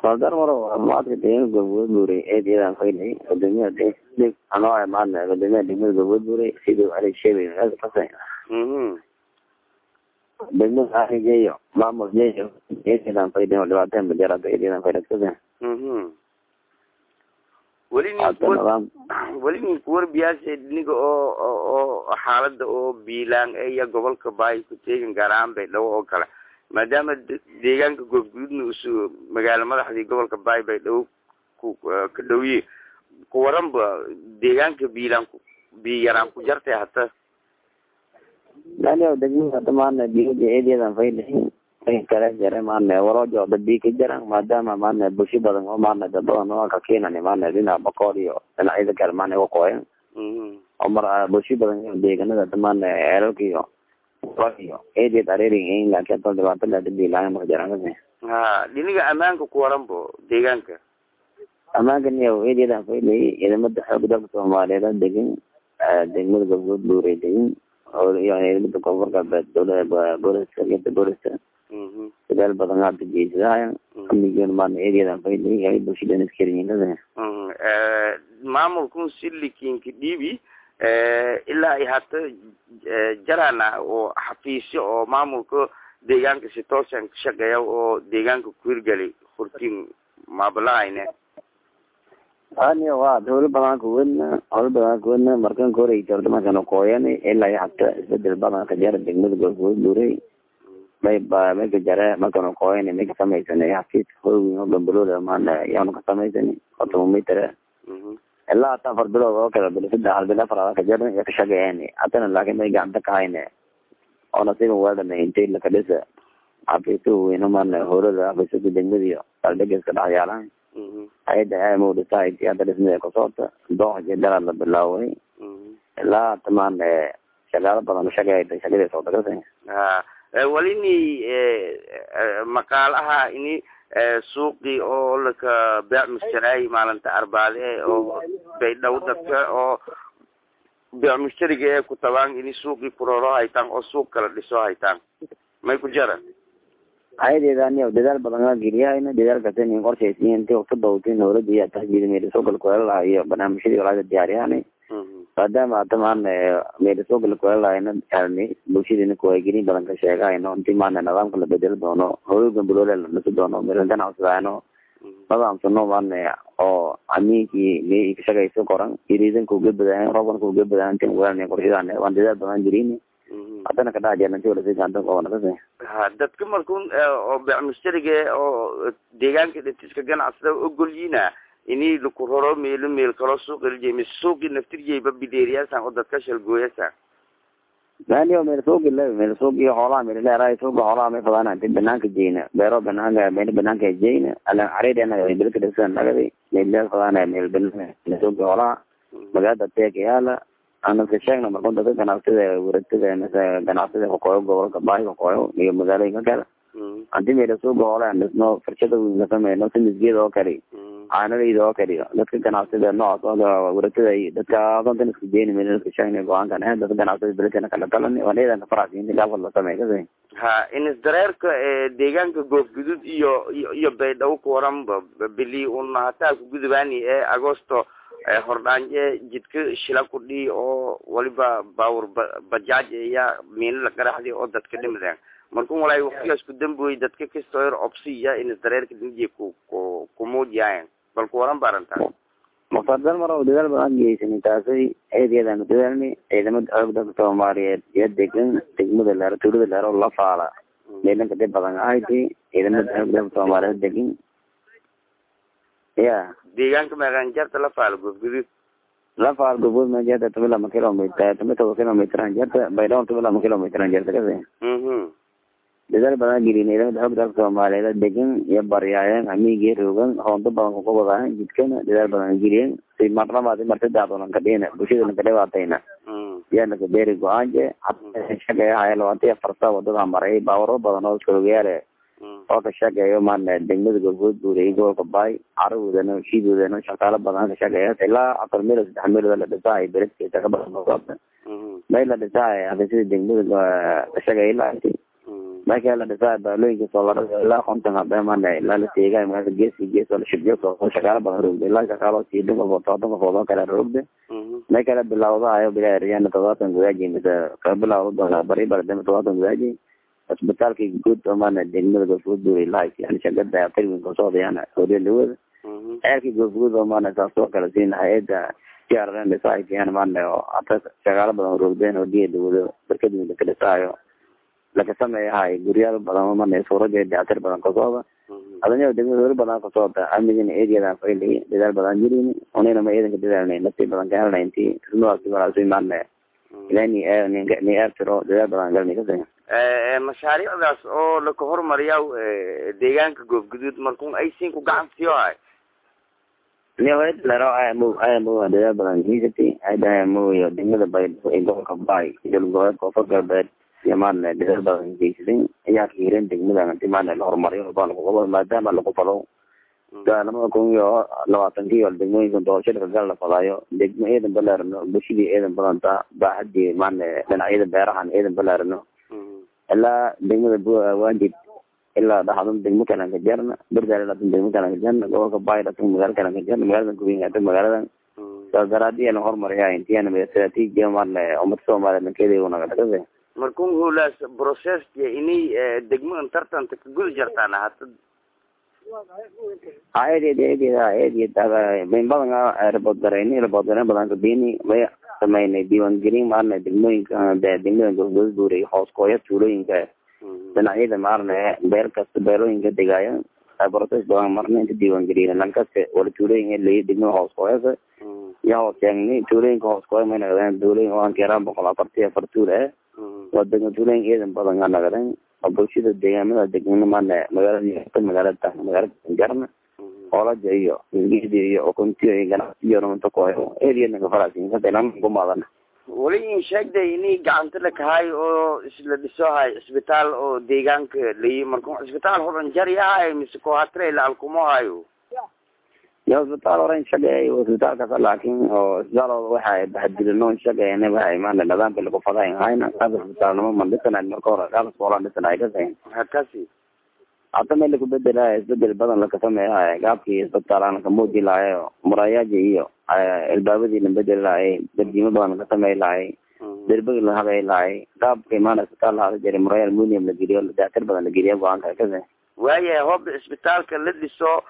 Fadar maro maadka deegaanka gobol buuray eedeedan faylay wadamada dib anoo maadna wadamada degmada gobol buuray sidoo ay sheegay hada fasay degmada arigeeyo maamul jeeyo eedeedan faylay wadaatan bajarada eedeedan faylay weli kuwar biyaasha niga oo xaalada oo biilaan iyo gobolka baay ku teegan gaaraan bay dhaw oo kale maadaama deegaanka goobguudna uu magaalo madaxdii gobolka baay bay dhaw ka dhawiyay ku waranba deegaanka biilaan biyaraan ku jartay hata laaliyo degmada dhammaan biyaha eedeedan faylay ay kala jareen maana waroojo dadbi ka jaraan maadaama maana bulsho badan oo maana dad badan oo ka keenan maana dina bakooriyo dhinacyada kale maana oo qoyan umar bulsho badan deegaanada dhammaan eeralkiyo wariyo eedeed areerin in la ka toldo waata la dadbi la ma jaraan diniga amaanka ku waranbo deegaanka amaanka niyo eedeedan faylay idamada xoogda Soomaaliyeed degan degmada gobol buuray degan oo iyo gobolka dowladda booliska sidal badan aad jeediyay amnigan maan eedeedan faylay ay bulshada iskariinada maamulku silikinka dhibi ilaa ay hata jarana oo xafiisyo oo maamulka deegaanka si toosan ka shaqeeyo oo deegaanka ku hirgalay khurtin maablaayne ani waa dowladda badan ku wadna markan koray tartama kana qoyane ilaa ay hata isbedel badan ka jara degmada gobol buuray may ka jara markan qoyane may ka sameeyay xafiis hooyo gambaloda maana yaanu ka sameeyay autometer ilaa ta fardado oo kala bilada halbila farada ka jara ya ka shaqeeyay atana laakiin may gacanta ka hayne ona sidoo wadana intee la ka dhisa xafiisu weeyna maana horada xafiisu degmada daldaga ka dhaxyaalan ayda mood site ya dadisna ko soota doox jeedala la bilaaway ilaa tamaan shaqada badan shaqada soo tagay walini maqaalaha ini suuqi oo la ka baac mushtaray maalinta arbaade oo bay dhaw dadka oo baac mushtariga ku tabaan ini suuqi kuroro haytaan oo suuq kala dhiso haytaan may ku jara aydeedani oo dadaal badan geliyayna dadaalka tan qorshaysiin intii oo todobtiin howladiya tahjiid meel soo gal koola iyo barnaamijyada walaal diyaariyaan maadaama tamaan meel soo gal koola ayna bulshadina ku ay gelin badan ka sheegayno intii maana nidaamka la bedel doono howlgan bulooda la dhiso doono meel ganacsigaano madam soo maana oo amiinki leey ka shaqayso qoran iriidan ku gabadaan roban ku gabadaan intii walaal qorshadaan waan dadaal badan gelin hadana ka dhaajana intii wala sidaanto oo naqday dadka markuun oo baac mushtariga oo deegaanka dadka ganacsada ogolyiina inii lagu roro meel kala suuq iljeemi suuqi naftirjay babideeriyaasan oo dadka shalgooyasa laaliyo meel suuqi xoolaha meel leeray suuqa xoolaha ma fadana inta banaanka jeena beero banaanka jeena ala areedana ay bilka dhisan nagadi meel fadana meel banaanka suuqa xoolaha magaalada teekayala ana ka sheegna markaan dadka ganacsiga wareegtada ganacsiga gobolka baay iyo magaalooyinka kale hadii meel soo goolaan isno farshada weyn la sameeyo simisgeeda oo kale aanadayda oo kale dadka ganacsiga nooc oo wareegtada dadka aqoontan isku jeeni meel ka sheegna go'aankan dadka ganacsiga bilkana kala galan waneedan ka faraaqin ilaa wala sameeyo in isdareerka deegaanka goobgudud iyo baydhaw ku waranba bili una hataa ku gudubaani agosto hordhaanje jidka shila ku dhii oo waliba baawur bajaaj ya meel la qaraxday oo dadka dhimadeen markuu walay waqtigaas ku damboy dadka kastoo yar opsiya in dareerka dinji ku muujiyaan bal ku waran baranta mafadal maro dadaal badan geeysan taasay eedeedan dadaalni ciidamada xoogda Soomaaliyeed iyo degmada tuulada la la faala meelan ka dib badan ahayd ciidamada xoogda Soomaaliyeed degan ya deegaanka meelan jarta la faal gudgudud la faal gudgudud ma jarta tabla ma kilometer jarta baydoon tabla ma kilometer jarta kaze dadaal badan gelinayda xoogda Soomaaliyeed degan iyo baryaayeen amiga roogan hoonta badan ku wadaan jidkana dadaal badan geliyeen si marnaba martada badan ka dheena bulshada ka dhawaatayna yana ka beeri go'aanje shaqeeya ay lawaatay farsa wadada maray baawro badan oo koogayaale oo ka shaqeeyo maana degmada gobol buuray gobolka baay carruudana shiidooda shaqaale badan ka shaqeeya ilaa 4 meel 3 meel la dhisay beledka ka badan oo qabta meel la dhisay hadii degmada ka shaqeeya ما كان لدفاع بالوين صلى لا خمسة هذا ما لا نتيجة ما جيس ولا شبيه ولا شغال بهرب لا شغال سيدنا وطاطا فوضى كلا رد ما كان بالله أيوة بلا ريان تضاطا زواجي مثل قبل أرد ولا بريء بردم تضاطا زواجي أسبتال كي جود ما ندين من الجفود دوري لايك يعني شغال ده أكثر من قصاد يعني أودي اللود أكيد جفود ما نتاسو كلا زين هيدا كيارن لسايك يعني ما نه أتى شغال بهرب بين ودي دور بركض من كده سايو لكن سمع هاي غريال بدن ما نسورة جد أكثر بدن قصاد أدنى دعوة بدن قصاد أمين إيديا ده فيلي بدل بدن جريني أنا لما إيديا كده لين نتي بدن كهل نتي سنوا أكثر على سوي ما لاني ني أرترو بدل بدن قال نكذا مشاريع داس أو لكهور مرياو ديجان كجوف جدود مركون أي سين كوجان فيها نيوهد لرا أمو بدل بدن جيتي هذا أمو يدين البيت يقول كباي يقول جوه كوفر كباي يمان بدل بدن جيتي يا كيرن دين بدن تمان الهرماري وبان كوفر ما دام لكوفرو ده لما كون يو لو أتنتي والدين يكون دوشة كذا لفلايو دين إيدن بلارنو بشيء إيدن بلانتا بعد مان من إيدن بيرهان إيدن بلارنو إلا دين واجب إلا ده هذا دين مكان كجرنا برجع لا دين مكان كجرنا جوا كباي لا دين مكان كجرنا مكان كوين هذا مكان فجرادي أنا هرماري إنتي أنا بيساتي جمال أمت سومال من كذي ونا كذا مركون هو لاس بروسيس إني دقم أنترتان تقول جرتانا هات دي ده من بعدنا ربط دريني ربط درينا بدنا كديني ويا سمعنا ديوان جرين مارنا دموين ده دموين جوز دوري خاص كويس شورين كه بنا إذا مارنا بيركس بيروين كدقايا بروسيس دوام مارنا إنت ديوان جرين لانكس ولا شورين اللي دموين خاص كويس يا يعني شورين خاص كويس من هذا دورين وان كرام بقلا فرتيه فرتورة ودنا شورين إذا بدنا نقدر أبوشي الديامة الدكتور ما مجرد يحتاج مجرد جرنا ولا جايو يجي وكنت يجنا يوم من تقويه إيه نقفراسين فتنام قمادنا ولين شيء ده إني قانت لك هاي أو إسلام هاي إسبيتال أو ديجان كلي مركون إسبيتال هو رنجري هاي مسكو هاتري لالكمو هايو يا إسبيتال ورين شقي وإسبيتال كذا لكن أو إسبيتال واحد بحدد النون شقي يعني بهاي ما النظام اللي كفضاين هاينا هذا إسبيتال من لسنا المركورة هذا صورة لسنا هيك هكذا أتمنى لك بدل بدن لك سمع هاي قابكي إسبيتال أنا كمودي لاي مرايا جيو الباب دي نبدل لاي بدي مبان لك سمع لاي دربك لهذا لاي قابكي ما إسبيتال هذا جري مرايا المونيوم لجريو لدكتور بدن لجريو وان هكذا ويا هو إسبيتال كالذي سو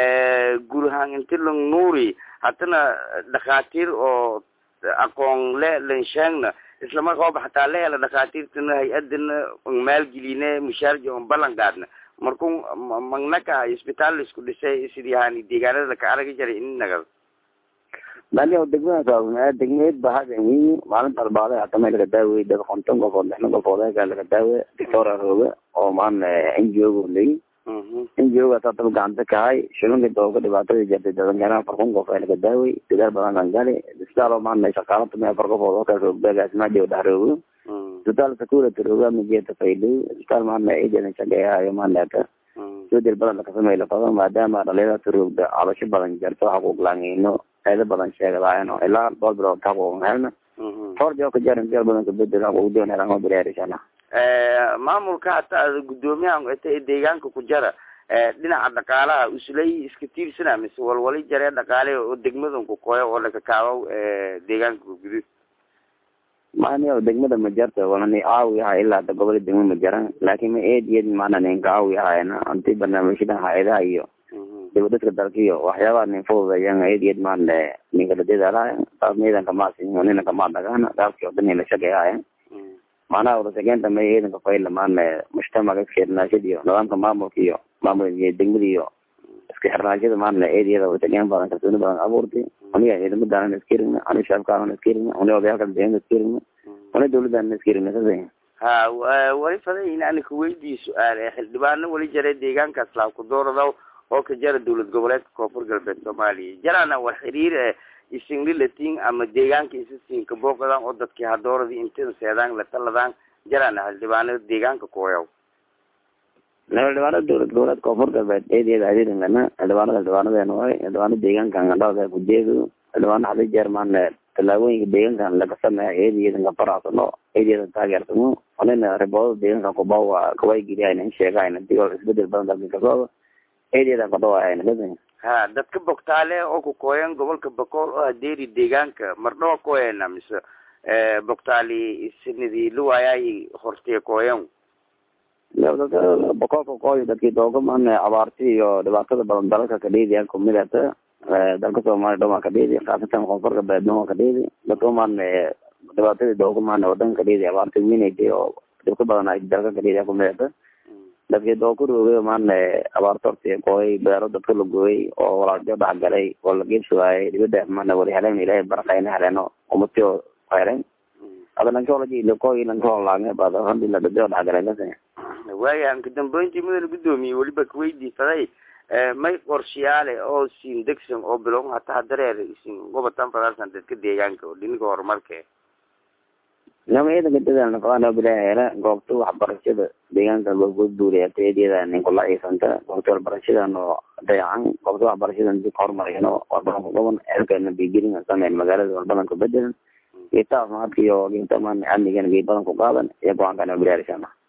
gurhan inti lang nuri hatana dhakhaatiir oo aqoon leh lenshaangna isla markaa xataa la hela dhakhaatiirtana hay-adana maalgeline mushaarji oo ballan qaadna markuu magnaka isbitaal isku dhisay sidii hani deegaanada ka arag jiray in nagal bali oo degmada bahadani maalinta arbacada hatama laga daaway dad qonton qofood lixna qofood laga daaway doctor rooga oo maan NGO lay NGO ta tab gacanta ka hay shilin dooga dhibaatada jirtay dadana farqon qof ay laga daaway sidar badan aan galay isbitaal maan la shaqaalada ma farqo qof ka soo bagaas ma joogo dhaaroogo isbitaal sakuura tirooga ma jeeta faydo isbitaal maan ay jeedan shaqeeyahay maan laata sidar badan ka sameeyay fadlan maadaama dhalinyarada tirooga abasho badan jirto xaquuq laangeyno ayda badan sheegadaayno ilaa boolbro taaqo helna horjo ka jaran jeel badan ka bedela oo doonayaan oo bilaarishana maamulka hata gudoomiyaha ee deegaanka ku jara dhinaca dhaqaalaha uslay iska tiirsana mise walwali jare dhaqaale oo degmadan ku qooyo oo laga kaabo deegaanka gudud maana degmada ma jarto wala ni aawiyaha ilaa gobol degmada ma jaran laakiin ma eediyad maana ninka aawiyaha anti barnaamijyada hay'adaha iyo dawladda dalkiyo waxyaabaha nin fududeeyaan eediyad maana ninka dadaalaya taasneedan kama siin nina kama dagana dalkiyo dhanna la shaqeeyaan maana wada sageenta ma eedan ka fayl maana mujtamaca keednaashadiyo nidaamka maamulkiyo maamulka degmadiyo iska xirnaashada maana eediyada wada sageent badan ka soo badan abuurtay aniga eedama daalan iskirin ani shaqaalan iskirin ani odayaalka deegaanka iskirin ani dawladda iskirin sadeen ha wali fadayna ani ku weydiiyo su'aal xildhibaano wali jaray deegaanka islaam ku doorado oo ka jara dawlad goboleedka koonfur galbeed Soomaaliya jarana war xiriir isingli latin ama deegaanka isiin ka booqdaan oo dadkii hadooradii inta seedaan la taladaan jarana xildhibaano deegaanka kooyow xildhibaano dawlad goboleedka koonfur galbeed eedeeda xiriirana xildhibaanada way xildhibaano deegaanka ngandhada ku jeedo xildhibaano hada jeer maana tallaabooyinka deegaankan laga sameeya eedayeedan ka faraasano eedayeedan taageersano anina ribooda deegaanka kubawa kawaygeliya in sheegayna digo isbedel badan dalka kasoo eedayeedan ka dhawaayna dadin ha dadka bogtaale oo ku kooyan gobolka Bakool oo hadeeri deegaanka mardho kooyana mise bogtaali isnidii luwayay hortay kooyan dadka Bakool kooyo dadkii doogaman abaartii iyo dhibaatada badan dalka ka dhigaya kumidata dalka Soomaaliya dhama ka dhigay qaasatan koonfurka baadnimo ka dhigay dadka man dhibaatada doogaman wadanka ka dhigay abaartii weynayay oo dadka badan ay dalka ka dhigay kumidata dadkii doogu roogay man abaartortii kooy beero dadka la gooyay oo walaalo dhaxgalay oo la geeshay dibadda man wali haleen ilaahay barakayna haleeno umtiyo ayran adan joolaji la kooy lan ko laanga baad alhamdulillah dadka dhaxgalay la waayaan ka dambeyntii mudane gudoomiye waliba ku weydiisaday may qorshayaale oo siin degsan oo bilow hata dareer isin gobolkan federaalsan dadka deegaanka oo dhinaca horumarka nameeda gadadana qaana bilaayana goobta waxbarashada deegaanka lagu duulay teediyada nin kula aysanta goobta waxbarashada oo dayacan goobta waxbarashada dib horumarino oo badan eelkana bigirin sameyn magaalada walbadan ku bedel itaas maadkiyo inta man amigan geebadan ku qaadan iyo go'aan kana bilaayana